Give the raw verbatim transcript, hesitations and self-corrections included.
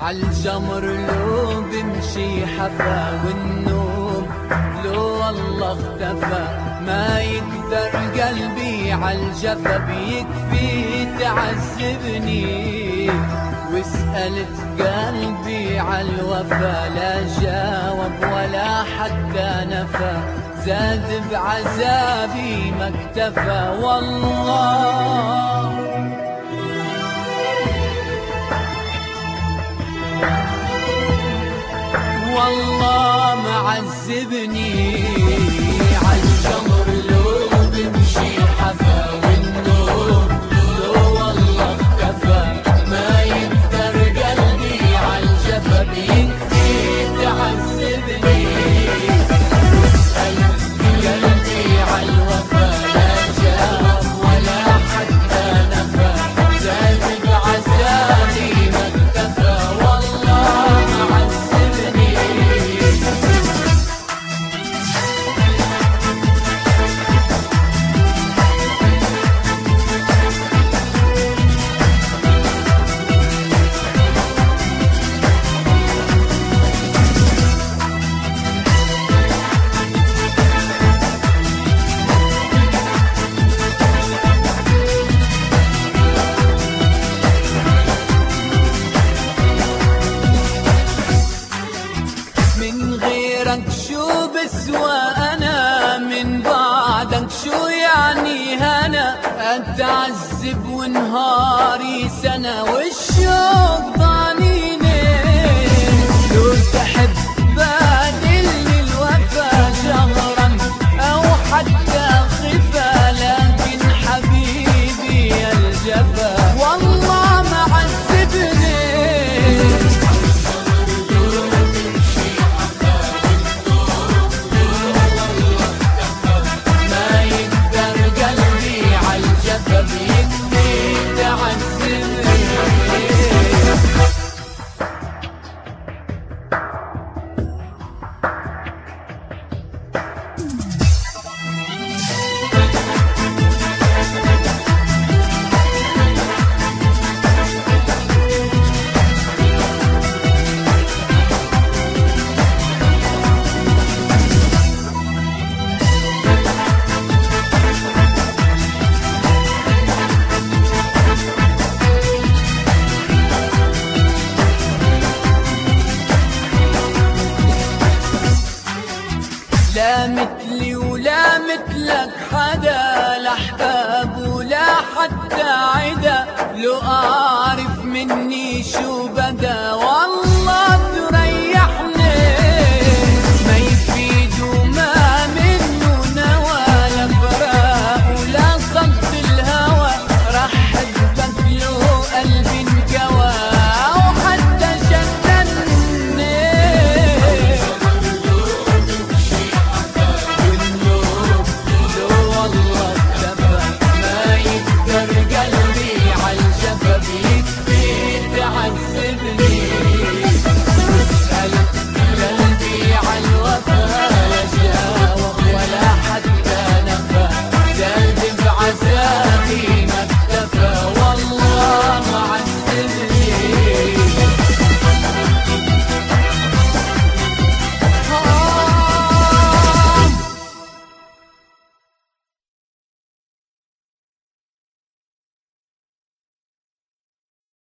عالجمر لو بمشي حفا، والنوم لو والله اختفى. ما يقدر قلبي عالجفا، بيكفي تعذبني. وسألت قلبي عالوفا، لا جاوب ولا حتى نفى. زاد بعذابي ما اكتفى. والله والله معذبني. عالجمر لو بمشي حفا، والنوم لو والله اختفى. ما يقدر قلبي عالجفا، بيكفي تعذبني. واسألت قلبي عالوفا، لا جاوب ولا حتى نفى. زاد بعذابي ما اكتفى. والله معذبني. من غيرك شو بسوى أنا، من بعدك شو يعني هنا. أتعذب ونهاري سنة، والشوق ضانيني. لو تحب بادلني الوفا شهرا أو حتى خفا، لكن حبيبي يا الجفا والله معذبني. لا مثلي ولا مثلك حدا، لا احباب ولا حتى عدا. لو اعرف مني شو